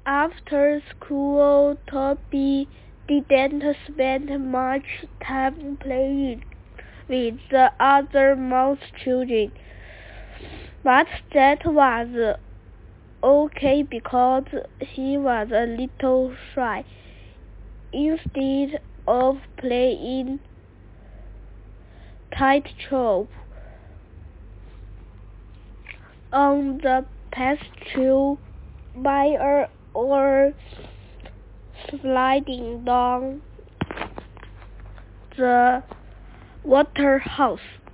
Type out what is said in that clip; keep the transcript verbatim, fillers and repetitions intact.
After school, Toby didn't spend much time playing with the other mouse children, but that was okay because he was a little shy. Instead of playing tightrope on the pasture mire or sliding down the water house,